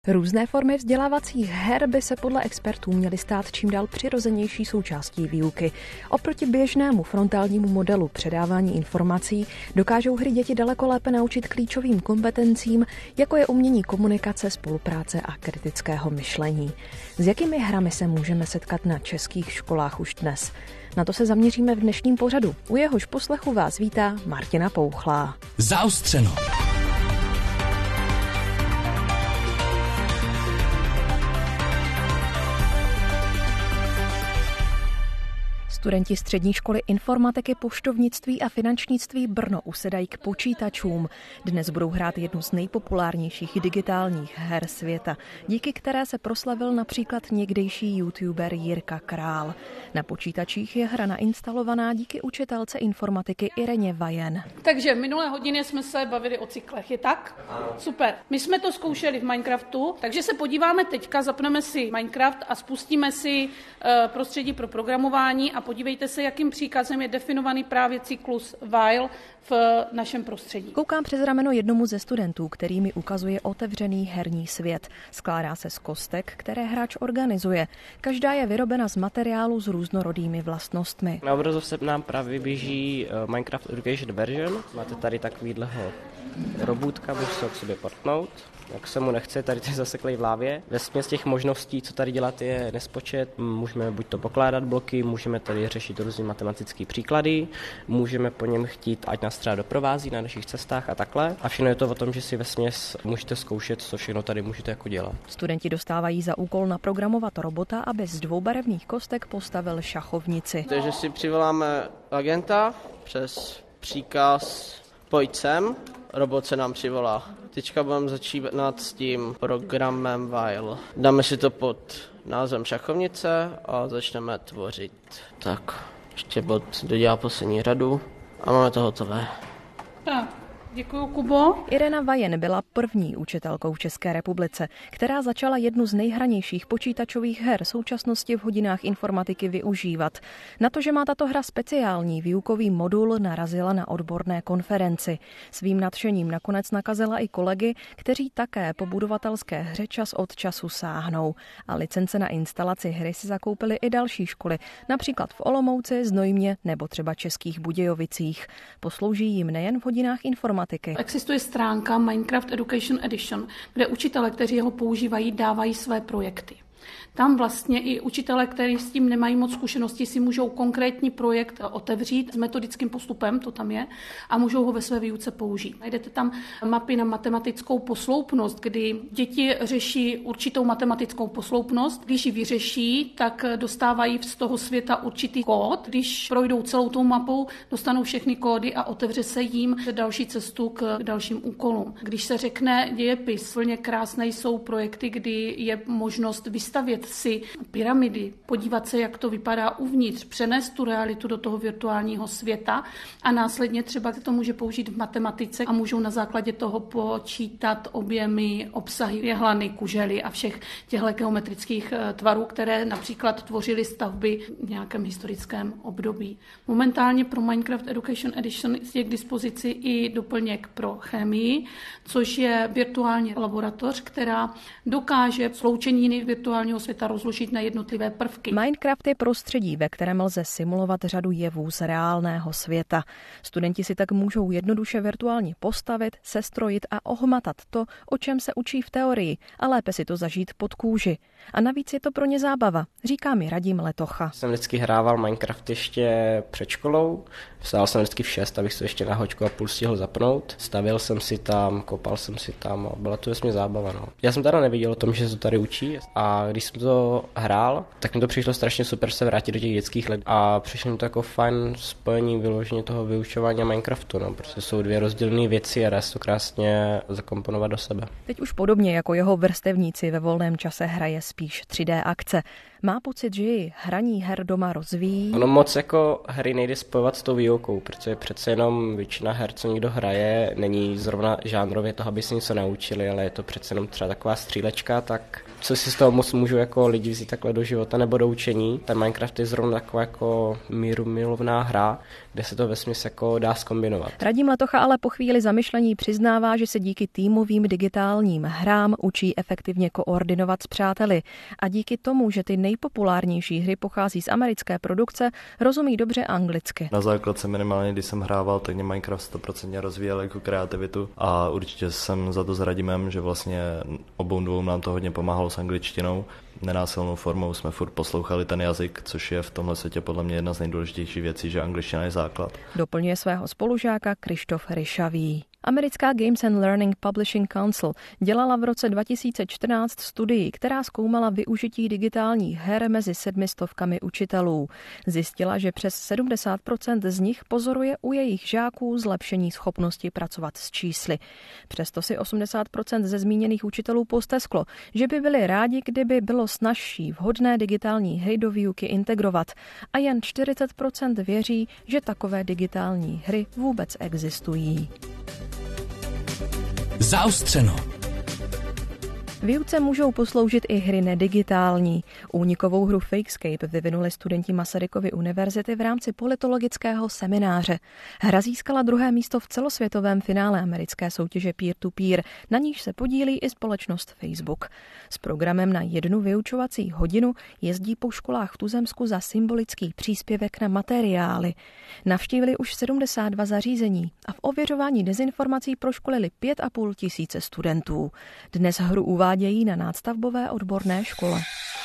Různé formy vzdělávacích her by se podle expertů měly stát čím dál přirozenější součástí výuky. Oproti běžnému frontálnímu modelu předávání informací dokážou hry děti daleko lépe naučit klíčovým kompetencím, jako je umění komunikace, spolupráce a kritického myšlení. S jakými hrami se můžeme setkat na českých školách už dnes? Na to se zaměříme v dnešním pořadu. U jehož poslechu vás vítá Martina Pouchlá. Zaostřeno. Studenti střední školy informatiky, poštovnictví a finančnictví Brno usedají k počítačům. Dnes budou hrát jednu z nejpopulárnějších digitálních her světa, díky které se proslavil například někdejší youtuber Jirka Král. Na počítačích je hra nainstalovaná díky učitelce informatiky Ireně Vajen. Takže v minulé hodině jsme se bavili o cyklech, je tak? Super. My jsme to zkoušeli v Minecraftu, takže se podíváme teďka, zapneme si Minecraft a spustíme si prostředí pro programování a podívejte se, jakým příkazem je definovaný právě cyklus while v našem prostředí. Koukám přes rameno jednomu ze studentů, který mi ukazuje otevřený herní svět. Skládá se z kostek, které hráč organizuje. Každá je vyrobena z materiálu s různorodými vlastnostmi. Na obrazovce nám právě běží Minecraft Education version. Máte tady takovýhleho robůtka, můžete se k sobě portnout. Jak se mu nechce, tady to je zaseklej v lávě. Vesměs těch možností, co tady dělat, je nespočet. Můžeme buď to pokládat bloky, můžeme tady řešit různé matematické příklady, můžeme po něm chtít, ať nás třeba doprovází na našich cestách a takhle. A všechno je to o tom, že si vesměs můžete zkoušet, co všechno tady můžete jako dělat. Studenti dostávají za úkol naprogramovat robota, aby z dvoubarevných kostek postavil šachovnici. Takže si přivoláme agenta přes příkaz pojď sem, robot se nám přivolá. Teďka budeme začínat s tím programem while. Dáme si to pod názvem šachovnice a začneme tvořit. Tak, ještě bot dodělá poslední řadu a máme to hotové. Tak, děkuju, Kubo. Irena Vajen byla první učitelkou v České republice, která začala jednu z nejhranějších počítačových her současnosti v hodinách informatiky využívat. Na to, že má tato hra speciální výukový modul, narazila na odborné konferenci. Svým nadšením nakonec nakazila i kolegy, kteří také po budovatelské hře čas od času sáhnou. A licence na instalaci hry si zakoupily i další školy, například v Olomouci, Znojmě nebo třeba Českých Budějovicích. Poslouží jim nejen v hodinách informatiky. Existuje stránka Minecraft Education Edition, kde učitelé, kteří ho používají, dávají své projekty. Tam vlastně i učitelé, kteří s tím nemají moc zkušenosti, si můžou konkrétní projekt otevřít s metodickým postupem, to tam je, a můžou ho ve své výuce použít. Najdete tam mapy na matematickou posloupnost, kdy děti řeší určitou matematickou posloupnost. Když ji vyřeší, tak dostávají z toho světa určitý kód. Když projdou celou tou mapou, dostanou všechny kódy a otevře se jim další cestu k dalším úkolům. Když se řekne dějepis, plně krásné jsou projekty, kdy je možnost vystavět si pyramidy, podívat se, jak to vypadá uvnitř, přenést tu realitu do toho virtuálního světa a následně třeba to může použít v matematice a můžou na základě toho počítat objemy, obsahy jehlany, kužely a všech těchto geometrických tvarů, které například tvořily stavby v nějakém historickém období. Momentálně pro Minecraft Education Edition je k dispozici i doplněk pro chemii, což je virtuální laboratoř, která dokáže sloučeniny virtuálního světa rozložit na jednotlivé prvky. Minecraft je prostředí, ve kterém lze simulovat řadu jevů z reálného světa. Studenti si tak můžou jednoduše virtuálně postavit, sestrojit a ohmatat to, o čem se učí v teorii, a lépe si to zažít pod kůži. A navíc je to pro ně zábava, říká mi Radim Letocha. Jsem vždycky hrával Minecraft ještě před školou. Vstával jsem vždycky v 6, abych se ještě na hoďku a půl stihl zapnout. Stavil jsem si tam, kopal jsem si tam a byla to vesmě zábava. No. Já jsem teda nevěděl o tom, že se to tady učí, a když jsem to hrál, tak mi to přišlo strašně super se vrátit do těch dětských let a přišlo mi to jako fajn spojení vyloženě toho vyučování a Minecraftu. No. Protože jsou dvě rozdílné věci a dá se to krásně zakomponovat do sebe. Teď už podobně jako jeho vrstevníci ve volném čase hraje spíš 3D akce. Má pocit, že ji hraní her doma rozvíjí. Ono moc jako hry nejde spojovat s tou výukou, protože přece jenom většina her, co někdo hraje, není zrovna žánrově toho, aby se něco naučili, ale je to přece jenom třeba taková střílečka, tak co si z toho moc můžu jako lidi vzít takhle do života nebo do učení. Ten Minecraft je zrovna taková jako mírumilovná hra, kde se to vesměs jako dá zkombinovat. Radim Letocha ale po chvíli zamyšlení přiznává, že se díky týmovým digitálním hrám učí efektivně koordinovat s přáteli a díky tomu, že ty nejpopulárnější hry pochází z americké produkce, rozumí dobře anglicky. Na základce minimálně, když jsem hrával, tak mě Minecraft 100% rozvíjel jako kreativitu a určitě jsem za to s Radimem, že vlastně obou dvou nám to hodně pomáhalo s angličtinou. Nenásilnou formou jsme furt poslouchali ten jazyk, což je v tomhle světě podle mě jedna z nejdůležitějších věcí, že angličtina je základ. Doplňuje svého spolužáka Krištof Ryšavý. Americká Games and Learning Publishing Council dělala v roce 2014 studii, která zkoumala využití digitálních her mezi 700 učitelů. Zjistila, že přes 70% z nich pozoruje u jejich žáků zlepšení schopnosti pracovat s čísly. Přesto si 80% ze zmíněných učitelů postesklo, že by byli rádi, kdyby bylo snazší vhodné digitální hry do výuky integrovat a jen 40% věří, že takové digitální hry vůbec existují. Zaostřeno. Výuce můžou posloužit i hry nedigitální. Únikovou hru Fakescape vyvinuli studenti Masarykovy univerzity v rámci politologického semináře. Hra získala 2. místo v celosvětovém finále americké soutěže peer-to-peer, na níž se podílí i společnost Facebook. S programem na 1 vyučovací hodinu jezdí po školách v tuzemsku za symbolický příspěvek na materiály. Navštívili už 72 zařízení a v ověřování dezinformací proškolili 5,5 tisíce studentů. Dnes hru uvádějí na nástavbové odborné škole.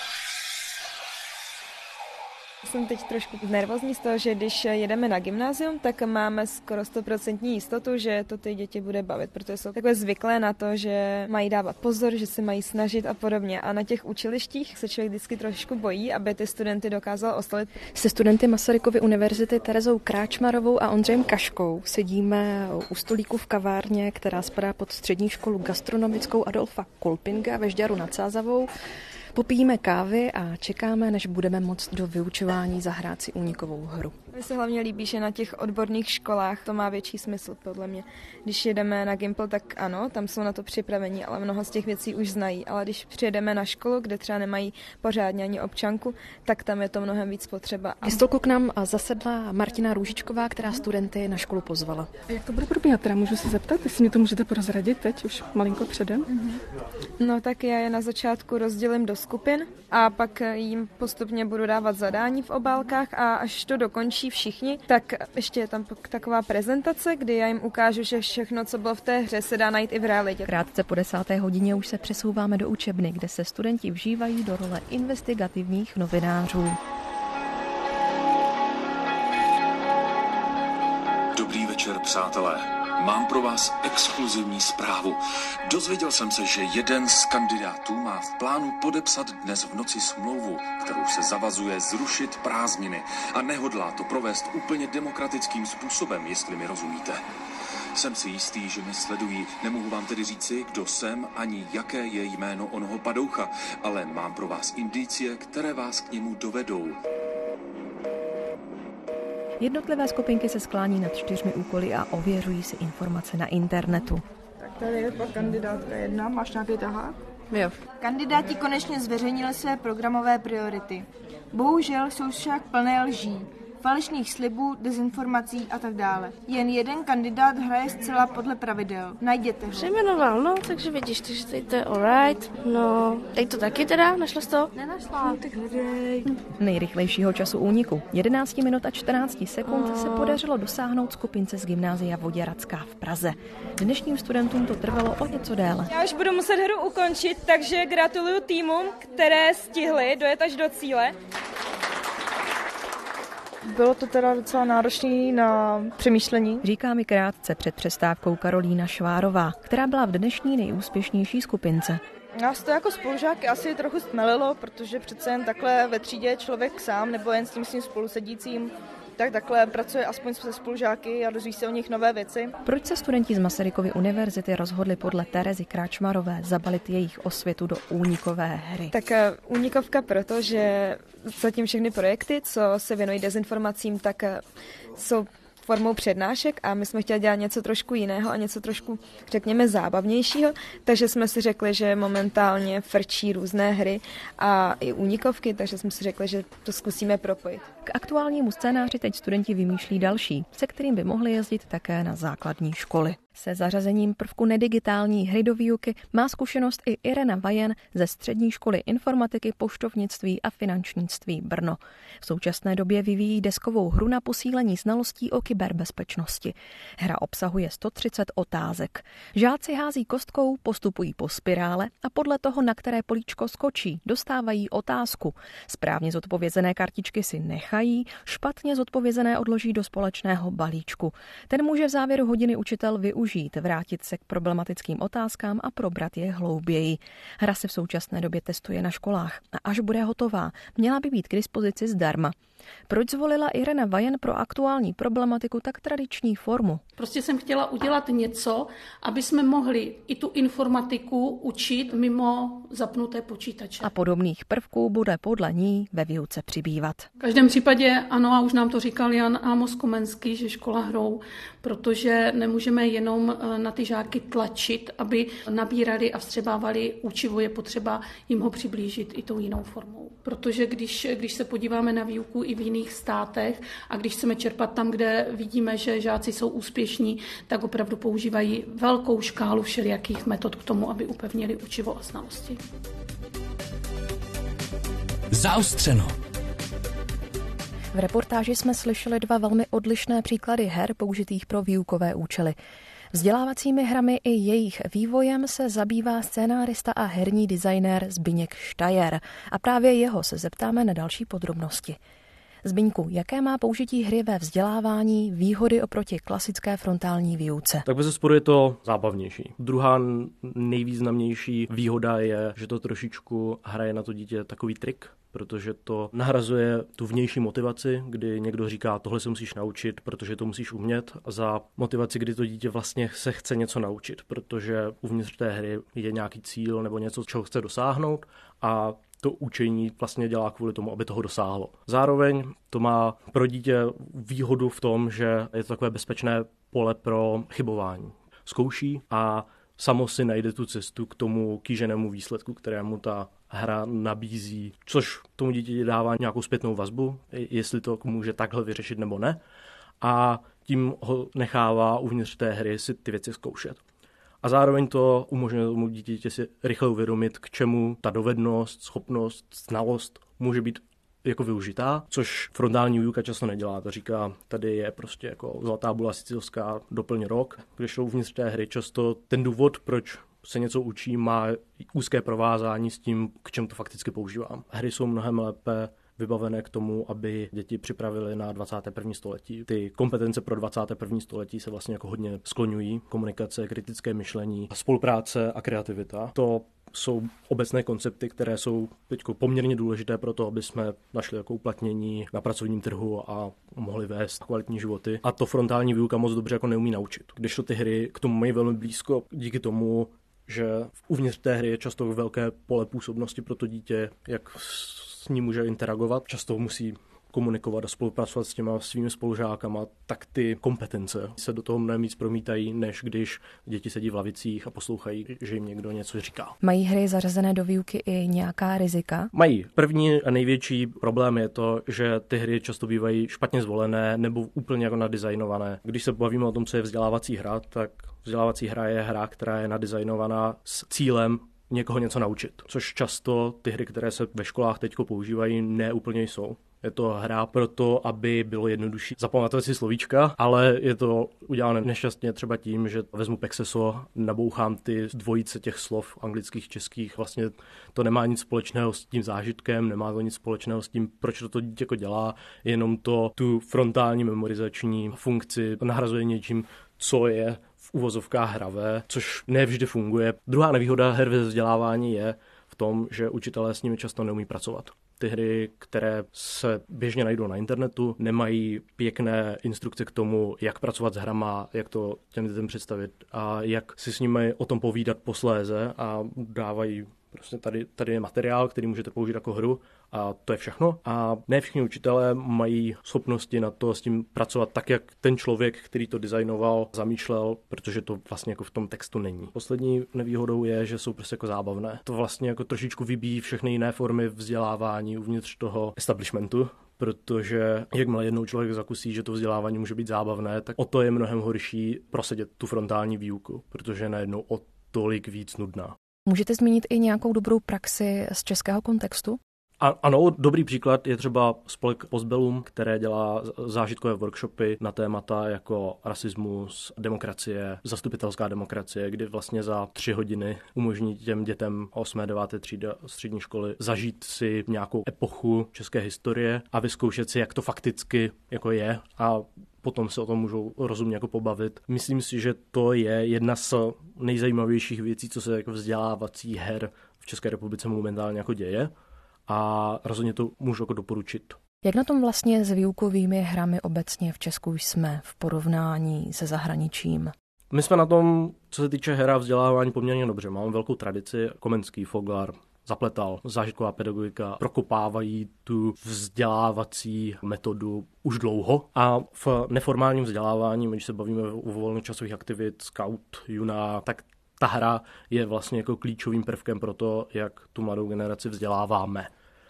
Jsem teď trošku nervózní z toho, že když jedeme na gymnázium, tak máme skoro 100% jistotu, že to ty děti bude bavit, protože jsou takové zvyklé na to, že mají dávat pozor, že se mají snažit a podobně. A na těch učilištích se člověk vždycky trošku bojí, aby ty studenty dokázal oslovit. Se studenty Masarykovy univerzity Terezou Kráčmarovou a Ondřejem Kaškou sedíme u stolíku v kavárně, která spadá pod střední školu gastronomickou Adolfa Kulpinga ve Žďaru nad Sázavou. Popijíme kávy a čekáme, než budeme moct do vyučování zahrát si únikovou hru. Mně se hlavně líbí, že na těch odborných školách to má větší smysl, podle mě. Když jedeme na Gimpl, tak ano, tam jsou na to připraveni, ale mnoho z těch věcí už znají. Ale když přijedeme na školu, kde třeba nemají pořádně ani občanku, tak tam je to mnohem víc potřeba. Ke stolku k nám zasedla Martina Růžičková, která studenty na školu pozvala. A jak to bude probíhat? Teda můžu se zeptat, jestli mě to můžete prozradit teď, už malinko předem? No tak já je na začátku rozdělím do skupin a pak jim postupně budu dávat zadání v obálkách a až to dokončí všichni, tak ještě je tam taková prezentace, kdy já jim ukážu, že všechno, co bylo v té hře, se dá najít i v realitě. Krátce po 10. hodině už se přesouváme do učebny, kde se studenti vžívají do role investigativních novinářů. Dobrý večer, přátelé. Mám pro vás exkluzivní zprávu. Dozvěděl jsem se, že jeden z kandidátů má v plánu podepsat dnes v noci smlouvu, kterou se zavazuje zrušit prázdniny a nehodlá to provést úplně demokratickým způsobem, jestli mi rozumíte. Jsem si jistý, že mě sledují, nemohu vám tedy říci, kdo jsem ani jaké je jméno onoho padoucha, ale mám pro vás indicie, které vás k němu dovedou. Jednotlivé skupinky se sklání nad 4 úkoly a ověřují si informace na internetu. Tak tady je pak kandidátka 1, máš nějaký tahák? Jo. Kandidáti konečně zveřejnili své programové priority. Bohužel jsou však plné lží, falešných slibů, dezinformací a tak dále. Jen jeden kandidát hraje zcela podle pravidel. Najděte ho. Přejmenoval, no, takže vidíš, takže tady to je alright. No, teď to taky teda, našla jsi to? Nenašla. No, tak hledej. Nejrychlejšího času úniku, 11 minut a 14 sekund, se podařilo dosáhnout skupince z gymnázia Voděracká v Praze. Dnešním studentům to trvalo o něco déle. Já už budu muset hru ukončit, takže gratuluju týmům, které stihly dojet až do cíle. Bylo to teda docela náročné na přemýšlení. Říká mi krátce před přestávkou Karolína Švárová, která byla v dnešní nejúspěšnější skupince. Nás to jako spolužáky asi trochu stmelilo, protože přece jen takhle ve třídě člověk sám nebo jen s tím svým spolusedícím takhle pracuje aspoň se spolužáky a dozví se o nich nové věci. Proč se studenti z Masarykovy univerzity rozhodli podle Terezy Kráčmarové zabalit jejich osvětu do únikové hry? Tak únikovka, protože zatím všechny projekty, co se věnují dezinformacím, tak jsou formou přednášek a my jsme chtěli dělat něco trošku jiného a něco trošku, řekněme, zábavnějšího, takže jsme si řekli, že momentálně frčí různé hry a i únikovky, takže jsme si řekli, že to zkusíme propojit. K aktuálnímu scénáři teď studenti vymýšlí další, se kterým by mohli jezdit také na základní školy. Se zařazením prvku nedigitální hry do výuky má zkušenost i Irena Vajen ze Střední školy informatiky, poštovnictví a finančnictví Brno. V současné době vyvíjí deskovou hru na posílení znalostí o kyberbezpečnosti. Hra obsahuje 130 otázek. Žáci hází kostkou, postupují po spirále a podle toho, na které políčko skočí, dostávají otázku. Správně zodpovězené kartičky si nechají, špatně zodpovězené odloží do společného balíčku. Ten může v závěru hodiny učitel využít, vrátit se k problematickým otázkám a probrat je hlouběji. Hra se v současné době testuje na školách a až bude hotová, měla by být k dispozici zdarma. Proč zvolila Irena Vajen pro aktuální problematiku tak tradiční formu? Prostě jsem chtěla udělat něco, aby jsme mohli i tu informatiku učit mimo zapnuté počítače. A podobných prvků bude podle ní ve výuce přibývat. V každém případě ano, a už nám to říkal Jan Amos Komenský, že škola hrou, protože nemůžeme jenom na ty žáky tlačit, aby nabírali a vstřebávali učivo, je potřeba jim ho přiblížit i tou jinou formou. Protože když se podíváme na výuku i v jiných státech a když chceme čerpat tam, kde vidíme, že žáci jsou úspěšní, tak opravdu používají velkou škálu všelijakých metod k tomu, aby upevnili učivo a znalosti. Zaostřeno. V reportáži jsme slyšeli dva velmi odlišné příklady her použitých pro výukové účely. Vzdělávacími hrami i jejich vývojem se zabývá scénárista a herní designér Zbyněk Štajer a právě jeho se zeptáme na další podrobnosti. Zbyňku, jaké má použití hry ve vzdělávání výhody oproti klasické frontální výuce? Tak bezesporu je to zábavnější. Druhá nejvýznamnější výhoda je, že to trošičku hraje na to dítě takový trik, protože to nahrazuje tu vnější motivaci, kdy někdo říká, tohle se musíš naučit, protože to musíš umět, za motivaci, kdy to dítě vlastně se chce něco naučit, protože uvnitř té hry je nějaký cíl nebo něco, čeho chce dosáhnout a to učení vlastně dělá kvůli tomu, aby toho dosáhlo. Zároveň to má pro dítě výhodu v tom, že je to takové bezpečné pole pro chybování. Zkouší a samo si najde tu cestu k tomu kýženému výsledku, kterému ta hra nabízí, což tomu dítěti dává nějakou zpětnou vazbu, jestli to může takhle vyřešit nebo ne, a tím ho nechává uvnitř té hry si ty věci zkoušet. A zároveň to umožňuje tomu dítěti si rychle uvědomit, k čemu ta dovednost, schopnost, znalost může být jako využitá, což frontální výuka často nedělá. To říká, tady je prostě jako zlatá bula sicilská, doplň rok. Když šlo uvnitř té hry, často ten důvod, proč se něco učí, má úzké provázání s tím, k čemu to fakticky používám. Hry jsou mnohem lépe vybavené k tomu, aby děti připravili na 21. století. Ty kompetence pro 21. století se vlastně jako hodně skloňují. Komunikace, kritické myšlení, spolupráce a kreativita. To jsou obecné koncepty, které jsou teď poměrně důležité pro to, aby jsme našli jako uplatnění na pracovním trhu a mohli vést kvalitní životy. A to frontální výuka moc dobře jako neumí naučit. Kdežto ty hry k tomu mají velmi blízko díky tomu, že uvnitř té hry je často velké pole působnosti pro to dítě, jak s ním může interagovat. Často musí komunikovat a spolupracovat s těma svými spolužákama, tak ty kompetence se do toho mnohem víc promítají, než když děti sedí v lavicích a poslouchají, že jim někdo něco říká. Mají hry zařazené do výuky i nějaká rizika? Mají. První a největší problém je to, že ty hry často bývají špatně zvolené nebo úplně jako nadizajnované. Když se bavíme o tom, co je vzdělávací hra, tak vzdělávací hra je hra, která je nadizajnovaná s cílem někoho něco naučit, což často ty hry, které se ve školách teď používají, neúplně jsou. Je to hra proto, aby bylo jednodušší zapamatovat si slovíčka, ale je to udělané nešťastně třeba tím, že vezmu Pexeso, nabouchám ty dvojice těch slov anglických, českých. Vlastně to nemá nic společného s tím zážitkem, nemá to nic společného s tím, proč to dítě jako dělá, jenom to tu frontální memorizační funkci nahrazuje něčím, co je v uvozovkách hravé, což nevždy funguje. Druhá nevýhoda her ve vzdělávání je v tom, že učitelé s nimi často neumí pracovat. Ty hry, které se běžně najdou na internetu, nemají pěkné instrukce k tomu, jak pracovat s hrama, jak to těm dětem představit a jak si s nimi o tom povídat posléze a dávají prostě tady je materiál, který můžete použít jako hru a to je všechno. A ne všichni učitelé mají schopnosti na to s tím pracovat tak, jak ten člověk, který to designoval, zamýšlel, protože to vlastně jako v tom textu není. Poslední nevýhodou je, že jsou prostě jako zábavné. To vlastně jako trošičku vybíjí všechny jiné formy vzdělávání uvnitř toho establishmentu, protože jakmile jednou člověk zakusí, že to vzdělávání může být zábavné, tak o to je mnohem horší prosedět tu frontální výuku, protože je najednou o tolik víc nudná. Můžete zmínit i nějakou dobrou praxi z českého kontextu? Ano, dobrý příklad je třeba spolek Postbellum, které dělá zážitkové workshopy na témata jako rasismus, demokracie, zastupitelská demokracie, kdy vlastně za 3 hodiny umožní těm dětem 8. 9. třída střední školy zažít si nějakou epochu české historie a vyzkoušet si, jak to fakticky jako je a potom se o tom můžou rozumně jako pobavit. Myslím si, že to je jedna z nejzajímavějších věcí, co se jako vzdělávací her v České republice momentálně jako děje. A rozhodně to můžu jako doporučit. Jak na tom vlastně s výukovými hrami obecně v Česku jsme v porovnání se zahraničím? My jsme na tom, co se týče her a vzdělávání, poměrně dobře. Máme velkou tradici. Komenský, Foglar, Zapletal, zážitková pedagogika prokopávají tu vzdělávací metodu už dlouho. A v neformálním vzdělávání, když se bavíme o volnočasových aktivit, scout, juna, tak ta hra je vlastně jako klíčovým prvkem pro to, jak tu mladou generaci vzděláváme.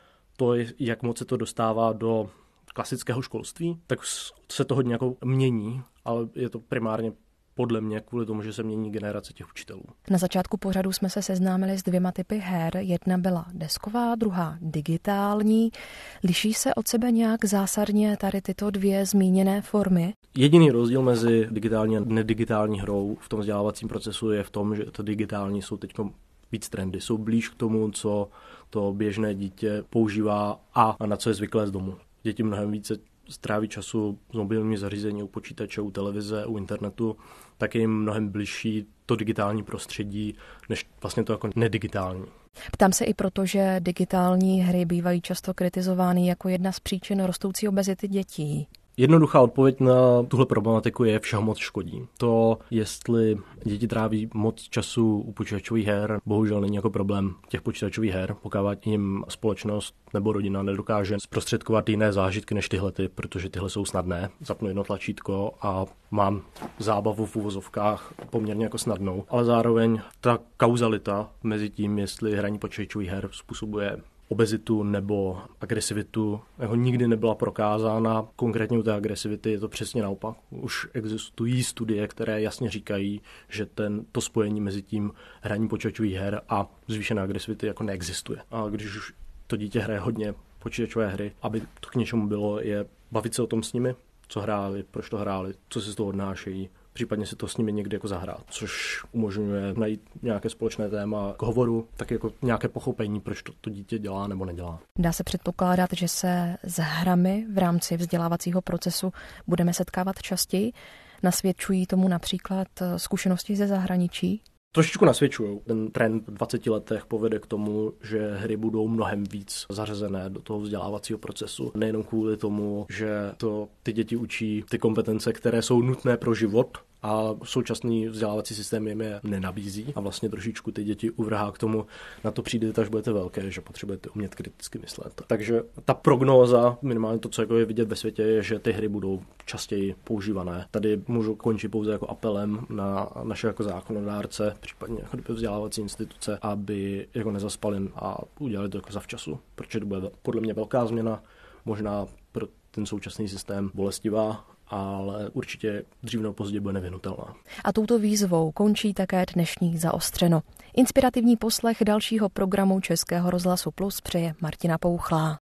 To je, jak moc se to dostává do klasického školství, tak se to hodně jako mění, ale je to primárně podle mě kvůli tomu, že se mění generace těch učitelů. Na začátku pořadu jsme se seznámili s 2 typy her. Jedna byla desková, druhá digitální. Liší se od sebe nějak zásadně tady tyto 2 zmíněné formy? Jediný rozdíl mezi digitální a nedigitální hrou v tom vzdělávacím procesu je v tom, že to digitální jsou teď víc trendy. Jsou blíž k tomu, co to běžné dítě používá a na co je zvyklé z domu. Děti mnohem více stráví času s mobilními zařízení, u počítače, u televize, u internetu, tak je jim mnohem bližší to digitální prostředí, než vlastně to jako nedigitální. Ptám se i proto, že digitální hry bývají často kritizovány jako jedna z příčin rostoucí obezity dětí. Jednoduchá odpověď na tuhle problematiku je všeho moc škodí. To, jestli děti tráví moc času u počítačových her, bohužel není jako problém těch počítačových her, pokud jim společnost nebo rodina nedokáže zprostředkovat jiné zážitky než tyhlety, protože tyhle jsou snadné. Zapnu jedno tlačítko a mám zábavu v uvozovkách poměrně jako snadnou, ale zároveň ta kauzalita mezi tím, jestli hraní počítačových her způsobuje obezitu nebo agresivitu jako nikdy nebyla prokázána. Konkrétně u té agresivity je to přesně naopak. Už existují studie, které jasně říkají, že to spojení mezi tím hraním počítačových her a zvýšené agresivity jako neexistuje. A když už to dítě hraje hodně počítačové hry, aby to k něčemu bylo, je bavit se o tom s nimi, co hráli, proč to hráli, co si z toho odnášejí, případně si to s nimi někdy jako zahrát, což umožňuje najít nějaké společné téma k hovoru, tak jako nějaké pochopení, proč to dítě dělá nebo nedělá. Dá se předpokládat, že se s hrami v rámci vzdělávacího procesu budeme setkávat častěji? Nasvědčují tomu například zkušenosti ze zahraničí? Trošičku nasvědčují. Ten trend v 20 letech povede k tomu, že hry budou mnohem víc zařazené do toho vzdělávacího procesu. Nejenom kvůli tomu, že to ty děti učí ty kompetence, které jsou nutné pro život, a současný vzdělávací systém jim je nenabízí a vlastně trošičku ty děti uvrhá k tomu, na to přijdete, až budete velké, že potřebujete umět kriticky myslet. Takže ta prognóza, minimálně to, co jako je vidět ve světě, je, že ty hry budou častěji používané. Tady můžu končit pouze jako apelem na naše jako zákonodárce, případně jako vzdělávací instituce, aby jako nezaspali a udělali to jako zavčasu, protože to bude podle mě velká změna, možná pro ten současný systém bolestivá, ale určitě dřív nebo později bude nevyhnutelná. A touto výzvou končí také dnešní Zaostřeno. Inspirativní poslech dalšího programu Českého rozhlasu Plus přeje Martina Pouchlá.